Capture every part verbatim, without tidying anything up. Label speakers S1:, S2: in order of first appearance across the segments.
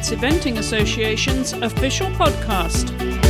S1: States Eventing Association's official podcast.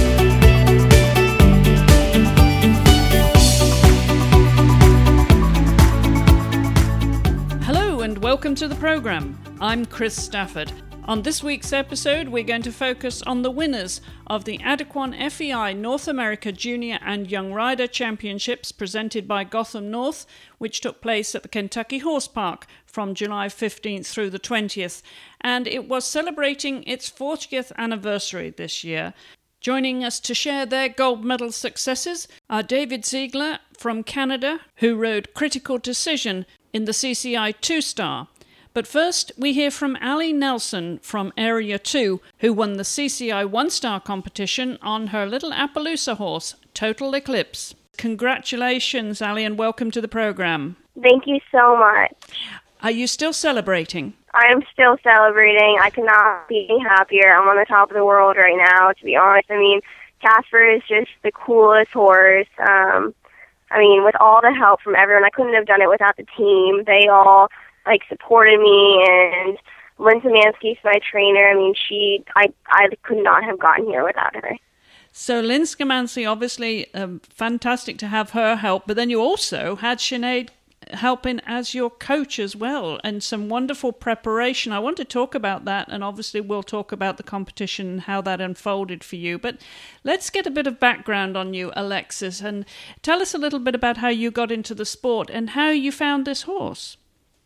S1: Hello and welcome to the program. I'm Chris Stafford. On this week's episode, we're going to focus on the winners of the Adequan F E I North America Junior and Young Rider Championships presented by Gotham North, which took place at the Kentucky Horse Park from July fifteenth through the twentieth, and it was celebrating its fortieth anniversary this year. Joining us to share their gold medal successes are David Ziegler from Canada, who rode Critical Decision in the C C I two-star. But first, we hear from Ali Nelson from Area two, who won the C C I one-star competition on her little Appaloosa horse, Total Eclipse. Congratulations, Ali, and welcome to the program.
S2: Thank you so much.
S1: Are you still celebrating?
S2: I am still celebrating. I could not be happier. I'm on the top of the world right now, to be honest. I mean, Casper is just the coolest horse. Um, I mean, with all the help from everyone, I couldn't have done it without the team. They all like supported me, and Lynn Szymanski's my trainer. I mean, she, I, I could not have gotten here without her.
S1: So Lynn Szymanski, obviously um, fantastic to have her help, but then you also had Sinead helping as your coach as well, and some wonderful preparation. I want to talk about that, and obviously we'll talk about the competition and how that unfolded for you. But let's get a bit of background on you, Alexis, and tell us a little bit about how you got into the sport and how you found this horse.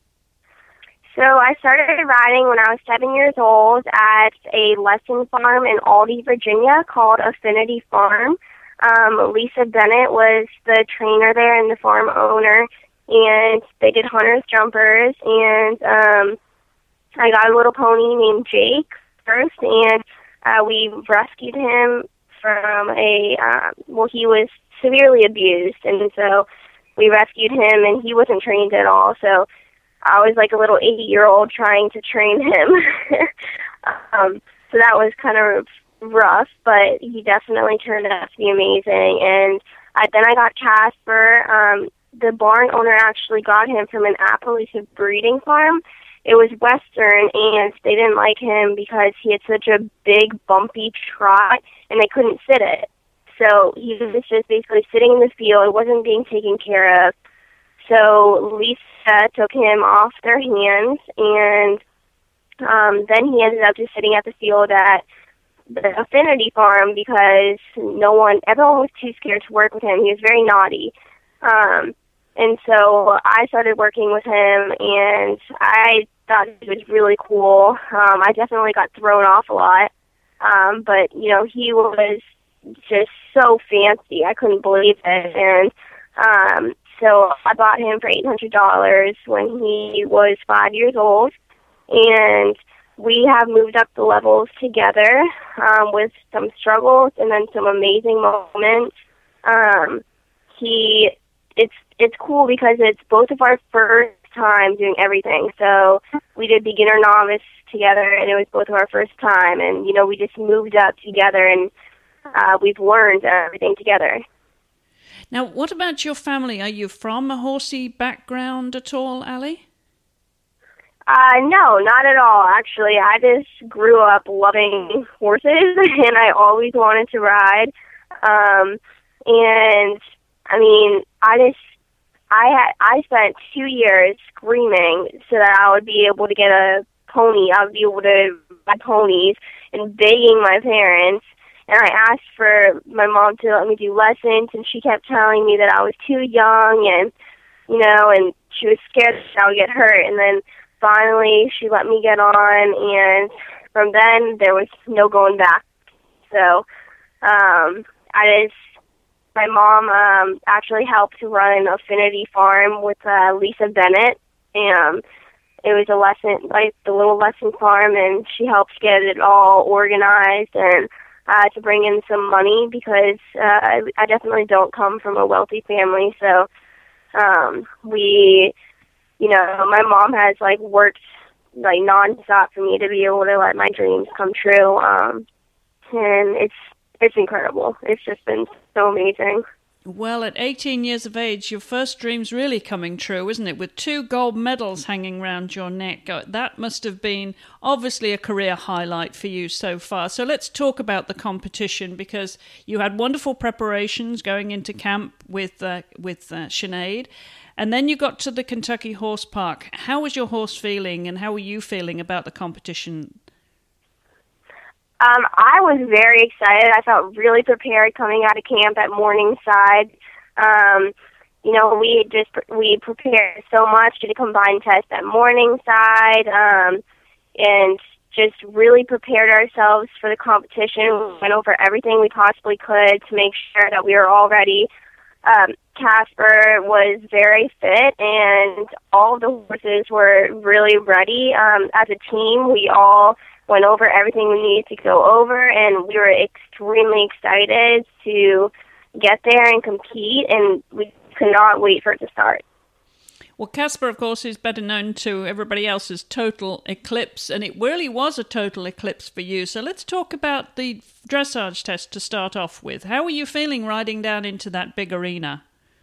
S2: So I started riding when I was seven years old at a lesson farm in Aldie, Virginia called Affinity Farm. Um, Lisa Bennett was the trainer there and the farm owner, and they did hunters jumpers, and um, I got a little pony named Jake first, and uh, we rescued him from a, uh, well, he was severely abused, and so we rescued him, and he wasn't trained at all, so I was like a little eight-year-old trying to train him. um, so that was kind of rough, but he definitely turned out to be amazing. And I, then I got Casper. Um, the barn owner actually got him from an Appaloosa breeding farm. It was Western, and they didn't like him because he had such a big, bumpy trot, and they couldn't sit it. So he was just basically sitting in the field, wasn't being taken care of. So Lisa took him off their hands, and um, then he ended up just sitting at the field at the Affinity Farm because no one, everyone was too scared to work with him. He was very naughty. Um, and so I started working with him, and I thought it was really cool. Um, I definitely got thrown off a lot, um, but, you know, he was just so fancy. I couldn't believe it, and um So I bought him for eight hundred dollars when he was five years old, and we have moved up the levels together um, with some struggles and then some amazing moments. Um, he, it's it's cool because it's both of our first time doing everything. So we did beginner novice together, and it was both of our first time, and you know we just moved up together, and uh, we've learned everything together.
S1: Now, what about your family? Are you from a horsey background at all, Ali?
S2: Uh, no, not at all, actually. I just grew up loving horses, and I always wanted to ride. Um, and, I mean, I just, I had, I spent two years screaming so that I would be able to get a pony. I would be able to ride ponies and begging my parents. And I asked for my mom to let me do lessons, and she kept telling me that I was too young, and, you know, and she was scared that I would get hurt. And then finally she let me get on, and from then there was no going back. So um, I just, my mom um, actually helped to run Affinity Farm with uh, Lisa Bennett, and it was a lesson, like the little lesson farm, and she helped get it all organized and Uh, to bring in some money because uh, I, I definitely don't come from a wealthy family. So um, we, you know, my mom has like worked like nonstop for me to be able to let my dreams come true. Um, and it's it's incredible. It's just been so amazing.
S1: Well, at eighteen years of age, your first dream's really coming true, isn't it? With two gold medals hanging round your neck. Uh, That must have been obviously a career highlight for you so far. So let's talk about the competition, because you had wonderful preparations going into camp with uh, with uh, Sinead. And then you got to the Kentucky Horse Park. How was your horse feeling, and how were you feeling about the competition?
S2: Um, I was very excited. I felt really prepared coming out of camp at Morningside. Um, you know, we had just we prepared so much to the combined test at Morningside, um, and just really prepared ourselves for the competition. We went over everything we possibly could to make sure that we were all ready. Um, Casper was very fit, and all of the horses were really ready. Um, as a team, we all went over everything we needed to go over, and we were extremely excited to get there and compete, and we could not wait for it to start.
S1: Well, Casper, of course, is better known to everybody else as Total Eclipse, and it really was a total eclipse for you. So let's talk about the dressage test to start off with. How were you feeling riding down into that big arena?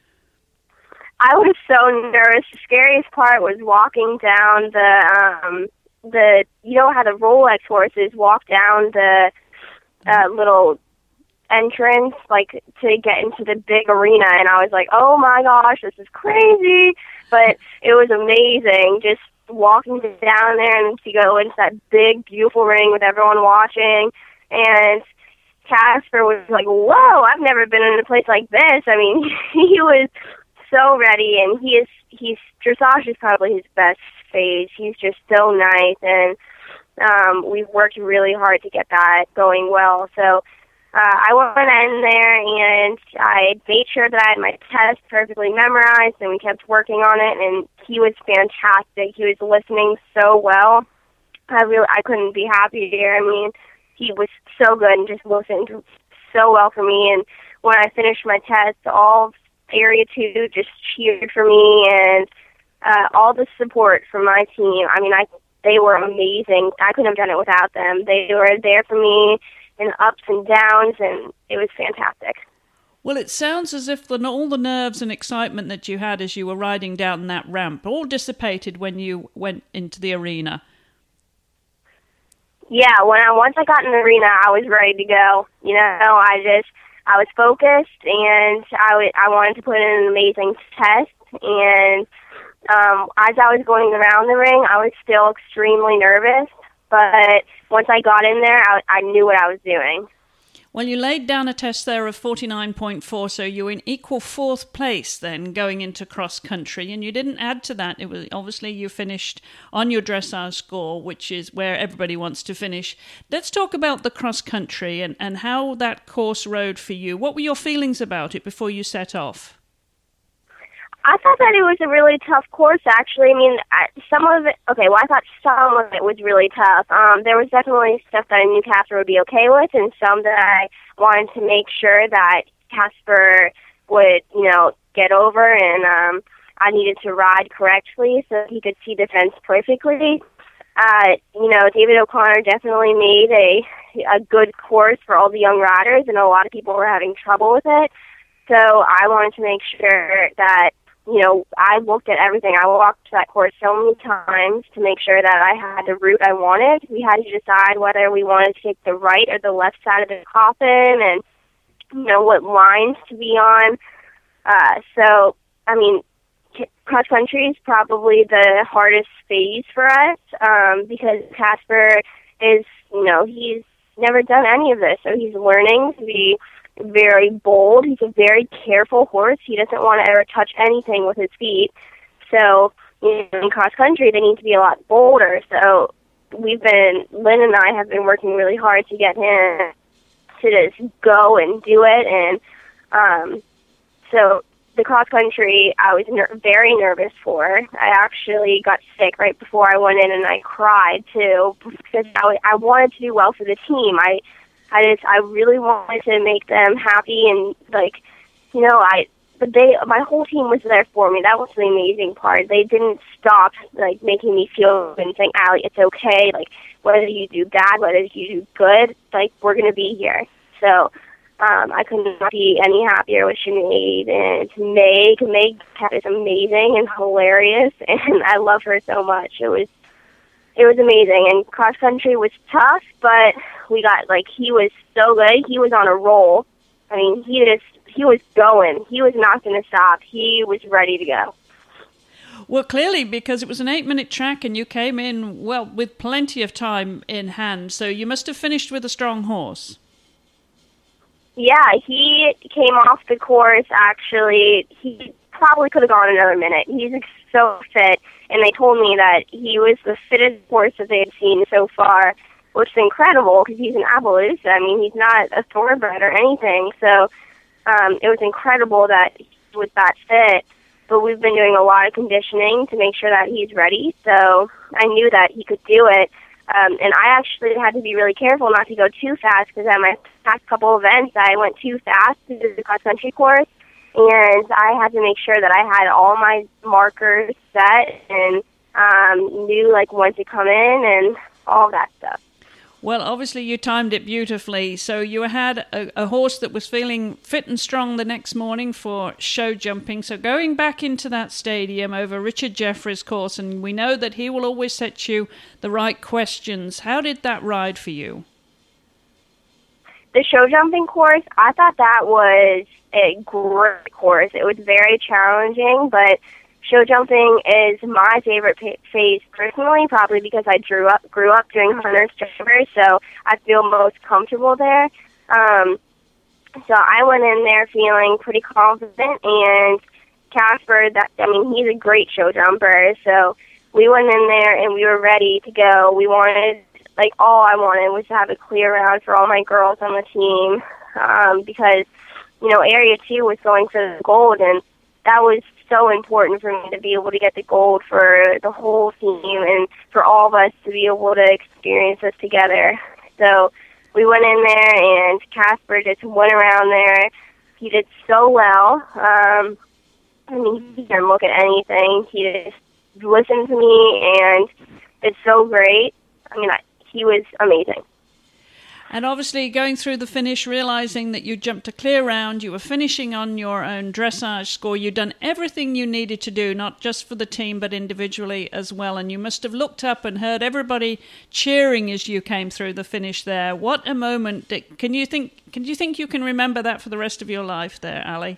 S2: I was so nervous. The scariest part was walking down the... Um, the you know how the Rolex horses walk down the uh, little entrance, like, to get into the big arena, and I was like, oh my gosh, this is crazy, but it was amazing just walking down there and to go into that big, beautiful ring with everyone watching. And Casper was like, whoa, I've never been in a place like this. I mean, he was so ready, and he is he's dressage is probably his best phase. He's just so nice, and um, we've worked really hard to get that going well. So uh, I went in there, and I made sure that I had my test perfectly memorized, and we kept working on it, and he was fantastic. He was listening so well. I really, I couldn't be happier. I mean, he was so good and just listened so well for me, and when I finished my test, all Area two just cheered for me, and uh, all the support from my team. I mean, I they were amazing. I couldn't have done it without them. They were there for me in ups and downs, and it was fantastic.
S1: Well, it sounds as if the, all the nerves and excitement that you had as you were riding down that ramp all dissipated when you went into the arena.
S2: Yeah, when I once I got in the arena, I was ready to go. You know, I just I was focused, and I, w- I wanted to put in an amazing test, and um, as I was going around the ring, I was still extremely nervous, but once I got in there, I, I knew what I was doing.
S1: Well, you laid down a test there of forty-nine point four, so you were in equal fourth place then going into cross country, and you didn't add to that. It was obviously you finished on your dressage score, which is where everybody wants to finish. Let's talk about the cross country and, and how that course rode for you. What were your feelings about it before you set off?
S2: I thought that it was a really tough course, actually. I mean, I, some of it, okay, well, I thought some of it was really tough. Um, there was definitely stuff that I knew Casper would be okay with, and some that I wanted to make sure that Casper would, you know, get over, and um, I needed to ride correctly so he could see the fence perfectly. Uh, you know, David O'Connor definitely made a, a good course for all the young riders, and a lot of people were having trouble with it. So I wanted to make sure that, you know, I looked at everything. I walked that course so many times to make sure that I had the route I wanted. We had to decide whether we wanted to take the right or the left side of the coffin, and, you know, what lines to be on. Uh, so, I mean, cross country is probably the hardest phase for us um, because Casper is, you know, he's never done any of this, so he's learning to be very bold. He's a very careful horse. He doesn't want to ever touch anything with his feet. So, you know, in cross country, they need to be a lot bolder. So we've been, Lynn and I have been working really hard to get him to just go and do it. And um, so the cross country, I was ner- very nervous for. I actually got sick right before I went in, and I cried too because I, w- I wanted to do well for the team. I I just, I really wanted to make them happy, and, like, you know, I, but they, my whole team was there for me. That was the amazing part. They didn't stop, like, making me feel and saying, Allie, it's okay. Like, whether you do bad, whether you do good, like, we're going to be here. So, Um, I could not be any happier with Sinead and Meg. Meg is amazing and hilarious, and I love her so much. It was it was amazing, and cross country was tough, but we got, like, he was so good. He was on a roll. I mean, he just, he was going. He was not going to stop. He was ready to go.
S1: Well, clearly, because it was an eight-minute track and you came in, well, with plenty of time in hand, so you must have finished with a strong horse.
S2: Yeah, he came off the course, actually. He probably could have gone another minute. He's so fit, and they told me that he was the fittest horse that they had seen so far, which is incredible because he's an Appaloosa. I mean, he's not a thoroughbred or anything, so um, it was incredible that he was that fit. But we've been doing a lot of conditioning to make sure that he's ready, so I knew that he could do it. Um, and I actually had to be really careful not to go too fast because at my past couple events, I went too fast to do the cross-country course, and I had to make sure that I had all my markers set and um, knew, like, when to come in and all that stuff.
S1: Well, obviously you timed it beautifully. So you had a, a horse that was feeling fit and strong the next morning for show jumping. So going back into that stadium over Richard Jeffries' course, and we know that he will always set you the right questions. How did that ride for you?
S2: The show jumping course, I thought that was a great course. It was very challenging, but show jumping is my favorite phase personally, probably because I grew up grew up doing Hunter's Jumpers, so I feel most comfortable there. Um, so I went in there feeling pretty confident, and Casper, that I mean, he's a great show jumper, so we went in there and we were ready to go. We wanted, like, all I wanted was to have a clear round for all my girls on the team, um, because, you know, Area two was going for the gold, and that was so important for me to be able to get the gold for the whole team and for all of us to be able to experience this together. So we went in there, and Casper just went around there. He did so well. Um, I mean, he didn't look at anything. He just listened to me, and it's so great. I mean, I, he was amazing.
S1: And obviously going through the finish, realizing that you jumped a clear round, you were finishing on your own dressage score, you'd done everything you needed to do, not just for the team, but individually as well. And you must have looked up and heard everybody cheering as you came through the finish there. What a moment. Can you think, can you think you can remember that for the rest of your life there, Ali?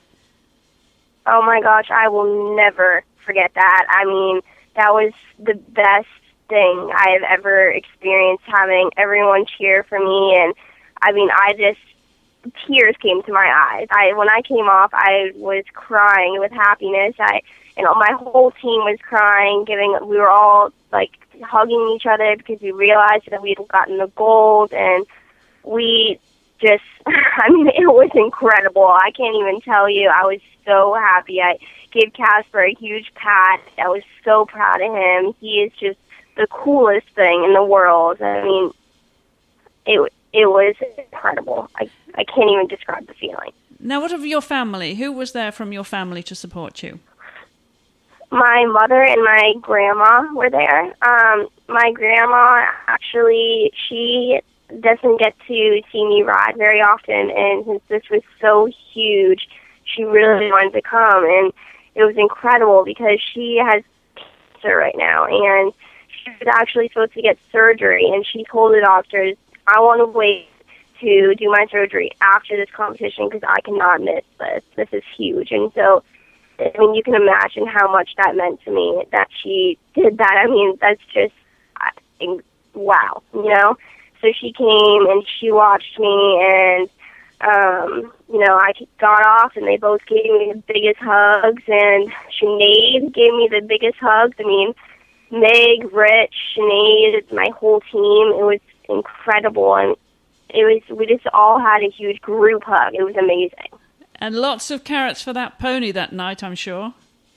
S2: Oh my gosh, I will never forget that. I mean, that was the best thing I have ever experienced, having everyone cheer for me, and I mean, I just, tears came to my eyes. I when I came off, I was crying with happiness. I and my whole team was crying, giving we were all like hugging each other because we realized that we had gotten the gold, and we just, I mean, it was incredible. I can't even tell you. I was so happy. I gave Casper a huge pat. I was so proud of him. He is just the coolest thing in the world. I mean, it it was incredible. I, I can't even describe the feeling.
S1: Now, what of your family? Who was there from your family to support you?
S2: My mother and my grandma were there. Um, my grandma, actually, she doesn't get to see me ride very often, and since this was so huge, she really wanted to come, and it was incredible because she has cancer right now, and she was actually supposed to get surgery, and she told the doctors, I want to wait to do my surgery after this competition because I cannot miss this. This is huge. And so, I mean, you can imagine how much that meant to me that she did that. I mean, that's just, I think, wow, you know? So she came and she watched me, and, um, you know, I got off and they both gave me the biggest hugs, and Sinead gave me the biggest hugs. I mean, Meg, Rich, Sinead, my whole team, it was incredible, and it was, we just all had a huge group hug. It was amazing.
S1: And lots of carrots for that pony that night, I'm sure.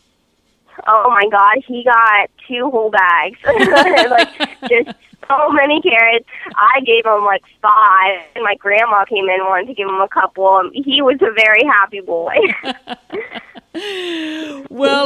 S2: Oh my God, he got two whole bags. Like, just so many carrots. I gave him like five, and my grandma came in and wanted to give him a couple. He was a very happy boy.
S1: Well, obviously,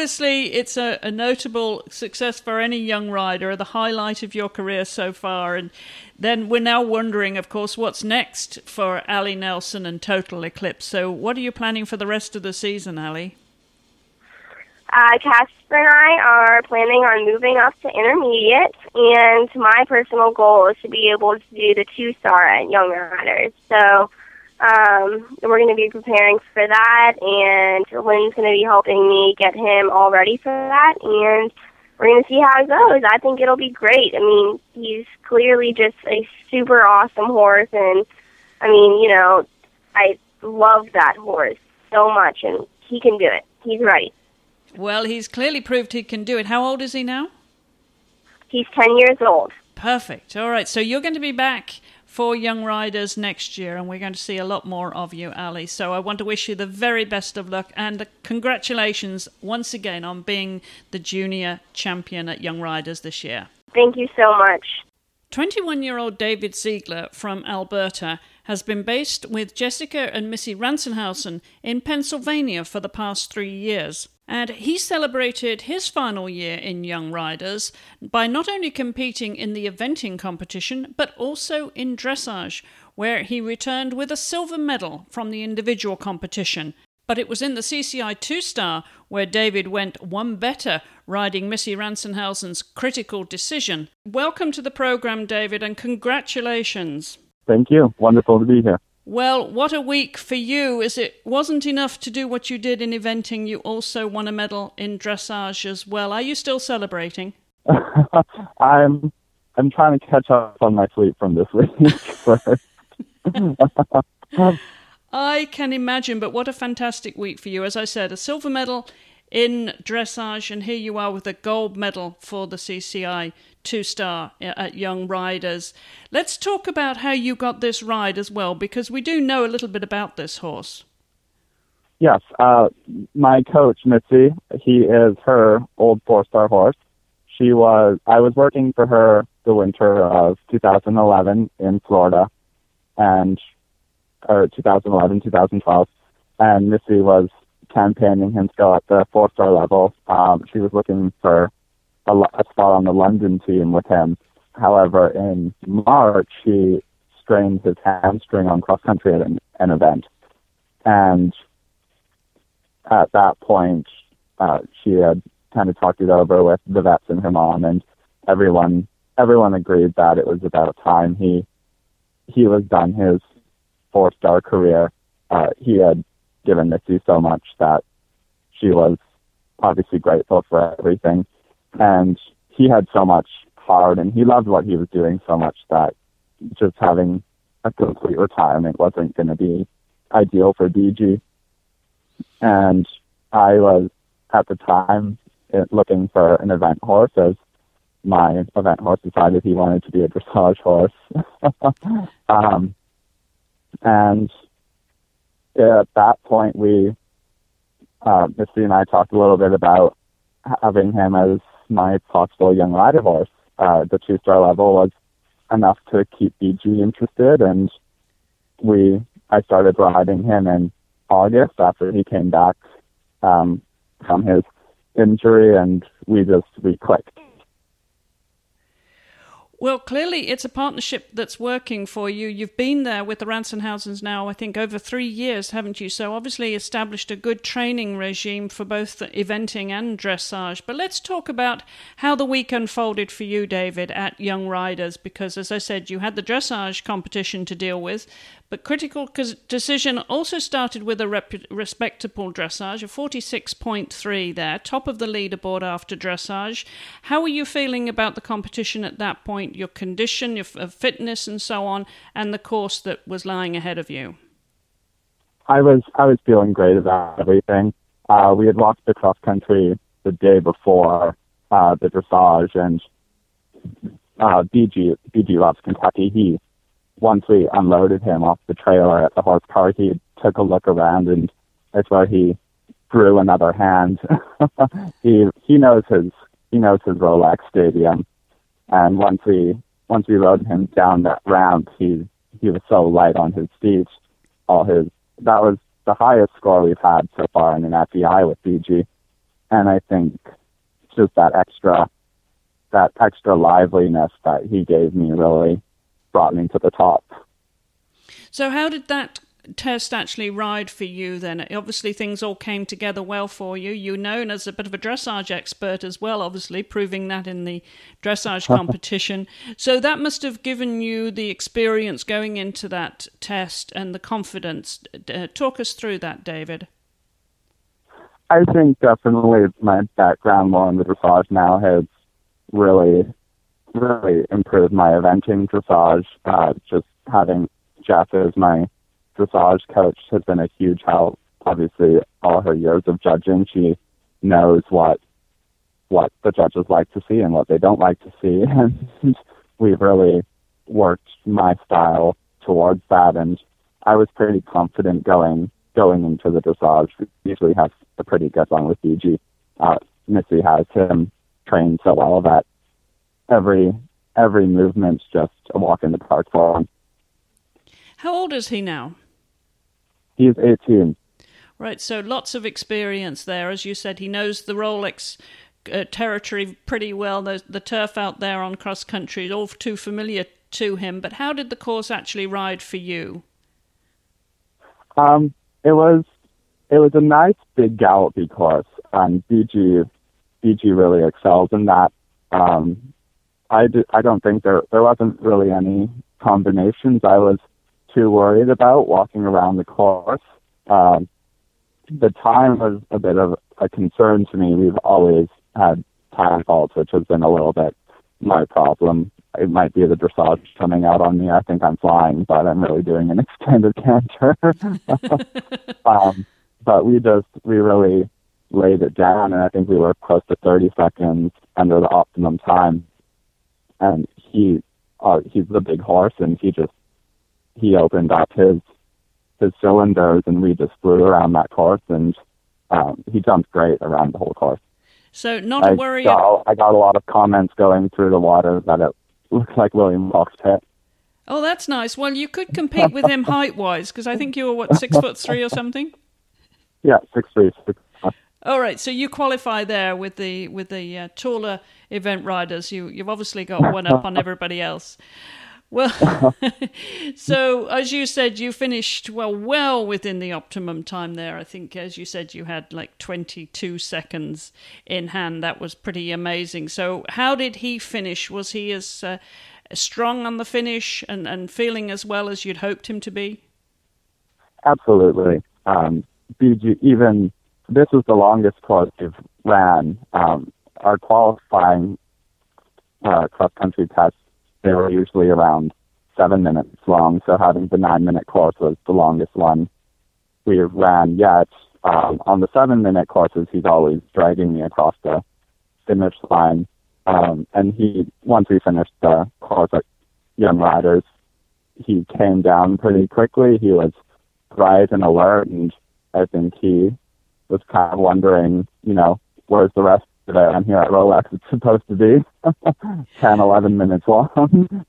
S1: obviously it's a, a notable success for any young rider, the highlight of your career so far. And then we're now wondering, of course, what's next for Ali Nelson and Total Eclipse. So what are you planning for the rest of the season, Ali?
S2: Uh, Casper and I are planning on moving up to intermediate, and my personal goal is to be able to do the two-star at Young Riders. So um, we're going to be preparing for that, and Lynn's going to be helping me get him all ready for that, and we're going to see how it goes. I think it'll be great. I mean, he's clearly just a super awesome horse, and, I mean, you know, I love that horse so much, and he can do it. He's ready.
S1: Well, he's clearly proved he can do it. How old is he now?
S2: He's ten years old.
S1: Perfect. All right. So you're going to be back for Young Riders next year, and we're going to see a lot more of you, Ali. So I want to wish you the very best of luck, and congratulations once again on being the junior champion at Young Riders this year.
S2: Thank you so much.
S1: twenty-one-year-old David Ziegler from Alberta has been based with Jessica and Missy Ransenhausen in Pennsylvania for the past three years. And he celebrated his final year in Young Riders by not only competing in the eventing competition, but also in dressage, where he returned with a silver medal from the individual competition. But it was in the C C I two-star where David went one better, riding Missy Ransenhausen's Critical Decision. Welcome to the program, David, and congratulations.
S3: Thank you. Wonderful to be here.
S1: Well, what a week for you. As it wasn't enough to do what you did in eventing, you also won a medal in dressage as well. Are you still celebrating?
S3: I'm I'm trying to catch up on my sleep from this week.
S1: I can imagine, but what a fantastic week for you. As I said, a silver medal in dressage, and here you are with a gold medal for the C C I two-star at Young Riders. Let's talk about how you got this ride as well, because we do know a little bit about this horse.
S3: Yes, uh, my coach, Mitzi, he is her old four-star horse. She was, I was working for her the winter of two thousand eleven in Florida, and, or twenty eleven, twenty twelve, and Missy was campaigning him to go at the four-star level. Um, she was looking for a, a spot on the London team with him. However, in March, he strained his hamstring on cross-country at an, an event. And at that point, uh, she had kind of talked it over with the vets and her mom, and everyone everyone agreed that it was about time he he was done his four-star career. Uh, he had given Missy so much that she was obviously grateful for everything. And he had so much heart, and he loved what he was doing so much that just having a complete retirement wasn't going to be ideal for D G. And I was, at the time, looking for an event horse, as my event horse decided he wanted to be a dressage horse. um, and at that point, we, uh, Misty and I talked a little bit about having him as my possible young rider horse. Uh, the two-star level was enough to keep B G interested, and we I started riding him in August after he came back um, from his injury, and we just we clicked.
S1: Well, clearly it's a partnership that's working for you. You've been there with the Ransenhausens now, I think, over three years, haven't you? So obviously established a good training regime for both the eventing and dressage. But let's talk about how the week unfolded for you, David, at Young Riders, because, as I said, you had the dressage competition to deal with, but Critical Decision also started with a rep- respectable dressage, a forty-six point three there, top of the leaderboard after dressage. How were you feeling about the competition at that point, your condition, your f- fitness and so on, and the course that was lying ahead of you?
S3: I was I was feeling great about everything. Uh, we had walked the cross country the day before uh, the dressage, and uh, B G B G loves Kentucky. He Once we unloaded him off the trailer at the horse park, he took a look around, and that's where he drew another hand. he he knows his he knows his Rolex Stadium, and once we once we rode him down that round, he he was so light on his feet. All his that was the highest score we've had so far in an F E I with B G, and I think just that extra, that extra liveliness that he gave me really brought me to the top.
S1: So how did that test actually ride for you then? Obviously things all came together well for you. You're known as a bit of a dressage expert as well, obviously, proving that in the dressage competition. So that must have given you the experience going into that test and the confidence. Uh, talk us through that, David.
S3: I think definitely my background more in the dressage now has really, really improved my eventing dressage. Uh, just having Jeff as my dressage coach has been a huge help. Obviously, all her years of judging, she knows what what the judges like to see and what they don't like to see. And we've really worked my style towards that. And I was pretty confident going going into the dressage. We usually have a pretty good one with B G. Uh, Missy has him trained so well that every every movement's just a walk in the park for him.
S1: How old is he now?
S3: He's eighteen.
S1: Right, so lots of experience there. As you said, he knows the Rolex uh, territory pretty well. The, the turf out there on cross country is all too familiar to him. But how did the course actually ride for you?
S3: Um, it was it was a nice big gallopy course, and B G B G really excels in that. Um, I do, I don't think there there wasn't really any combinations I was too worried about walking around the course. Um, the time was a bit of a concern to me. We've always had time faults, which has been a little bit my problem. It might be the dressage coming out on me. I think I'm flying, but I'm really doing an extended canter. um, but we just, we really laid it down, and I think we were close to thirty seconds under the optimum time. And he, uh, he's the big horse, and he just, he opened up his his cylinders, and we just flew around that course, and um, he jumped great around the whole course.
S1: So not
S3: I
S1: a worry.
S3: Got, I got a lot of comments going through the water that it looked like William Fox Pitt.
S1: Oh, that's nice. Well, you could compete with him height-wise, because I think you were, what, six foot three or something?
S3: Yeah, six three, six five.
S1: All right, so you qualify there with the with the uh, taller event riders. You you've obviously got one up on everybody else. Well, so as you said, you finished well, well within the optimum time there. I think, as you said, you had like twenty-two seconds in hand. That was pretty amazing. So how did he finish? Was he as uh, strong on the finish and, and feeling as well as you'd hoped him to be?
S3: Absolutely. Um, B G, even this was the longest course we've ran. Um, our qualifying uh, cross-country tests, they were usually around seven minutes long, so having the nine-minute course was the longest one we ran yet. Um, on the seven-minute courses, he's always dragging me across the finish line. Um, and he, once we finished the course at Young Riders, he came down pretty quickly. He was bright and alert, and I think he was kind of wondering, you know, where's the rest of it? I'm here at Rolex. It's supposed to be ten, eleven minutes long.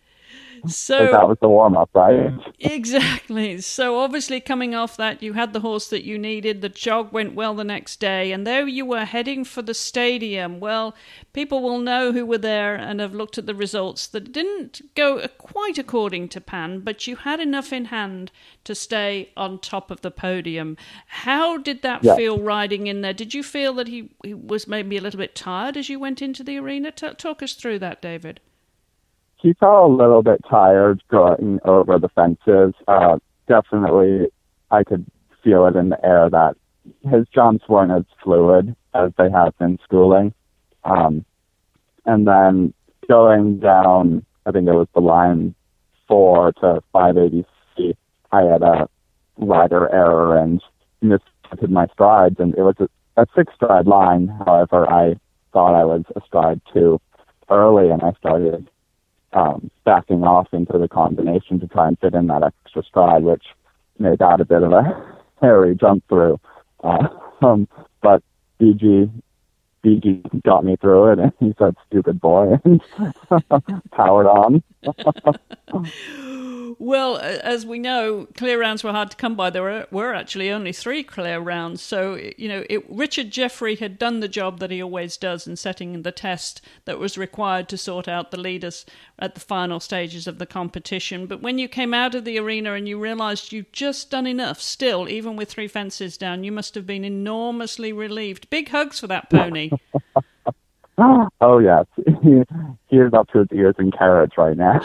S1: So
S3: that was the warm-up, right?
S1: Exactly. So obviously coming off that, you had the horse that you needed. The jog went well the next day, and there you were heading for the stadium. Well, people will know who were there and have looked at the results that didn't go quite according to Pan, but you had enough in hand to stay on top of the podium. How did that yeah. feel riding in there? Did you feel that he, he was maybe a little bit tired as you went into the arena? T- talk us through that, David.
S3: He felt a little bit tired going over the fences. Uh, definitely, I could feel it in the air that his jumps weren't as fluid as they have been schooling. Um, and then going down, I think it was the line four to five eighty feet, I had a rider error and miscounted my strides, and it was a, a six-stride line. However, I thought I was a stride too early, and I started Um, backing off into the combination to try and fit in that extra stride, which made that a bit of a hairy jump through. Uh, um, but B G, B G got me through it, and he said, "Stupid boy," and powered on.
S1: Well, as we know, clear rounds were hard to come by. There were, were actually only three clear rounds. So, you know, it, Richard Jeffrey had done the job that he always does in setting the test that was required to sort out the leaders at the final stages of the competition. But when you came out of the arena and you realised you'd just done enough, still, even with three fences down, you must have been enormously relieved. Big hugs for that pony.
S3: Oh, yes. He, he is up to his ears in carrots right now.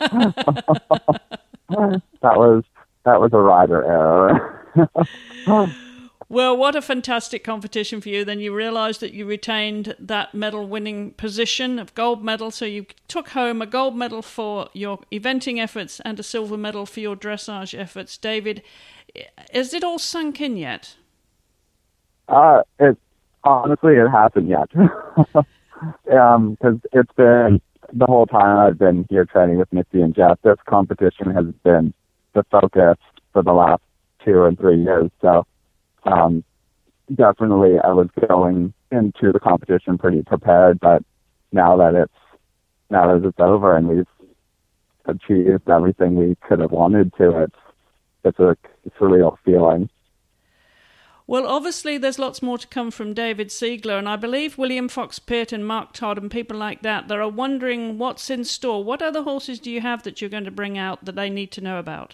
S3: that was that was a rider error.
S1: Well, what a fantastic competition for you. Then you realised that you retained that medal-winning position of gold medal, so you took home a gold medal for your eventing efforts and a silver medal for your dressage efforts. David, has it all sunk in yet?
S3: Uh, it honestly, it hasn't yet. Um, because it's been the whole time I've been here training with Mitzi and Jeff, this competition has been the focus for the last two and three years. So, um, definitely I was going into the competition pretty prepared, but now that it's, now that it's over and we've achieved everything we could have wanted to, it's, it's a surreal feeling.
S1: Well, obviously, there's lots more to come from David Siegler, and I believe William Fox Pitt and Mark Todd and people like that, that are wondering what's in store. What other horses do you have that you're going to bring out that they need to know about?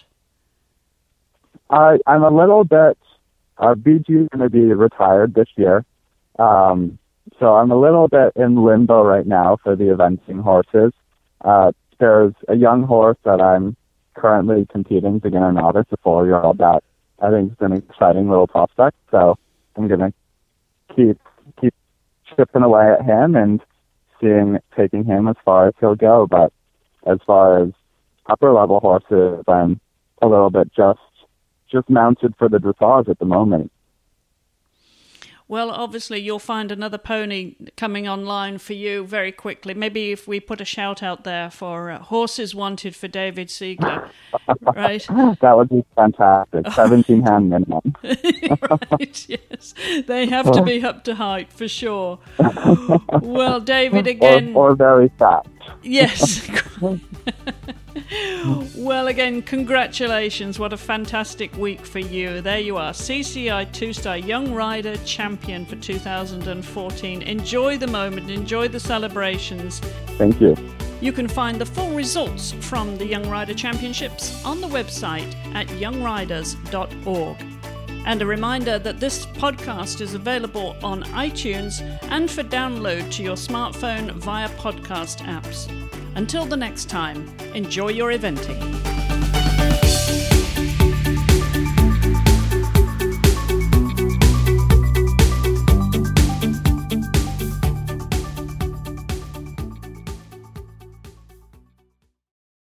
S3: I, I'm a little bit, uh, B G is going to be retired this year, um, so I'm a little bit in limbo right now for the eventing horses. Uh, there's a young horse that I'm currently competing to get a novice, a four-year-old that I think it's an exciting little prospect, so I'm going to keep keep chipping away at him and seeing, taking him as far as he'll go. But as far as upper-level horses, I'm a little bit just just mounted for the dressage at the moment.
S1: Well, obviously, you'll find another pony coming online for you very quickly. Maybe if we put a shout out there for uh, horses wanted for David Siegler, right?
S3: That would be fantastic. seventeen hand minimum.
S1: Right, yes. They have to be up to height for sure. Well, David, again...
S3: Or, or very fat.
S1: Yes. Well, again, congratulations. What a fantastic week for you. There you are, C C I two-star Young Rider Champion for two thousand fourteen. Enjoy the moment. Enjoy the celebrations.
S3: Thank you.
S1: You can find the full results from the Young Rider Championships on the website at young riders dot org. And a reminder that this podcast is available on iTunes and for download to your smartphone via podcast apps. Until the next time, enjoy your eventing.